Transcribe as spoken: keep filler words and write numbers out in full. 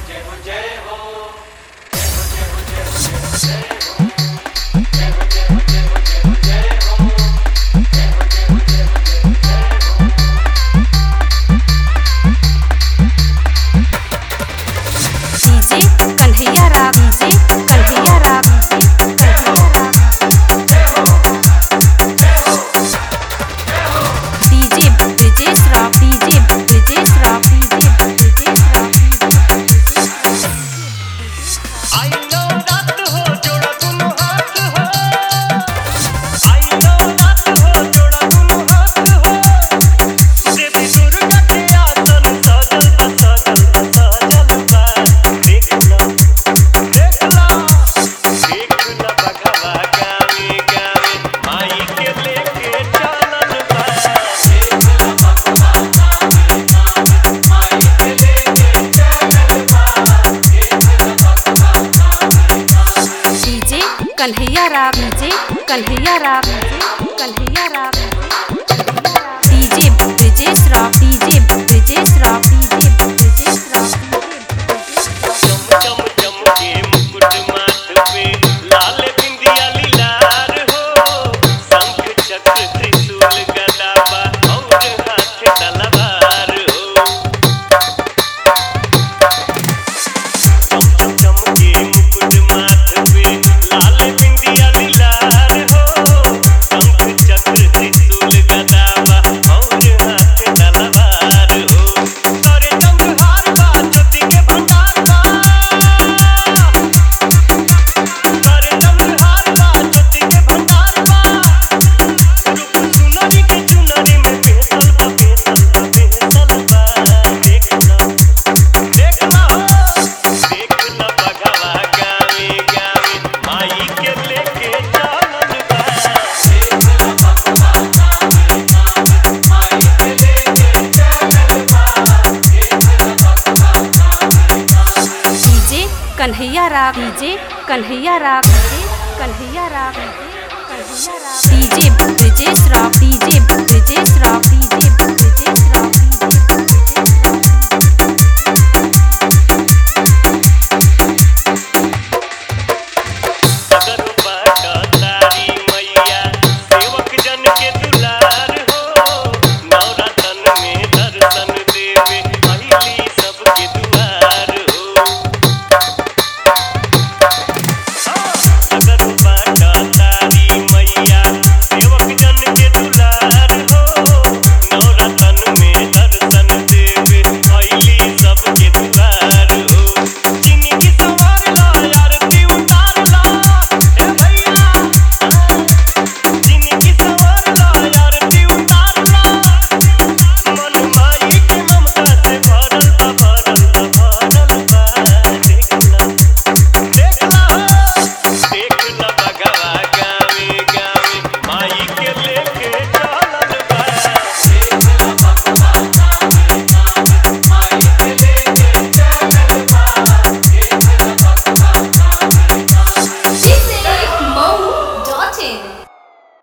कन्हैया राग डीजे कन्हैया राग डीजे कन्हैया राग DJ Brijesh rock DJ Brijesh rock DJ Brijesh rock चम चम चम के मुकुट माथ पे लाल बिंदिया लीलार हो शंख चक्र त्रिशूल गदा बा और हाथ तलवार हो चम चम चम के मुकुट माथ पे लाल बिंदिया लीलार हो शंख चक्र त्रिशूल गदा बा और हाथ तलवार हो तोरे चंद्रहार बा ज्योति के भंडार बा तोरे चंद्रहार बा ज्योति के भंडार बा रूप सुनरी के चुनरी में बेहसल बा बेहसल बा बेहसल बा देख लो देख लो देख लो बघवा गावे गावे माई के लेके चलल बा देख लो बघवा गावे गावे माई के लेके चलल बा देख लो बघवा गावे गावे डीजे कन्हैया राग डीजे कन्हैया राग डीजे कन्हैया राग डीजे कन्हैया राग DJ Brijesh rock DJ Brijesh rock DJ